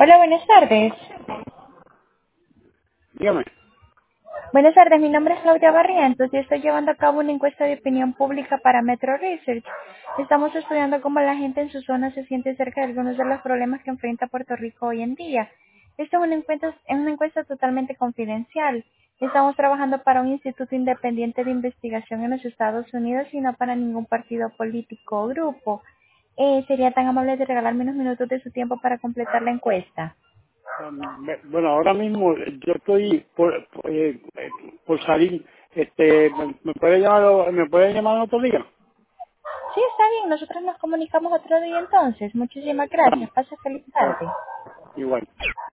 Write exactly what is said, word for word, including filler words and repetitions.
Hola, buenas tardes. Dígame. Buenas tardes, mi nombre es Claudia Barrientos y estoy llevando a cabo una encuesta de opinión pública para Metro Research. Estamos estudiando cómo la gente en su zona se siente cerca de algunos de los problemas que enfrenta Puerto Rico hoy en día. Esta es una encuesta, es una encuesta totalmente confidencial. Estamos trabajando para un instituto independiente de investigación en los Estados Unidos y no para ningún partido político o grupo. Eh, ¿Sería tan amable de regalarme unos minutos de su tiempo para completar la encuesta? Um, ve- bueno, ahora mismo eh, yo estoy por, por, eh, eh, por salir. Este, ¿me, me puede llamar, me puede llamar otro día? Sí, está bien. Nosotros nos comunicamos otro día entonces. Muchísimas gracias. Estamos. Pase feliz Ah, tarde. igual.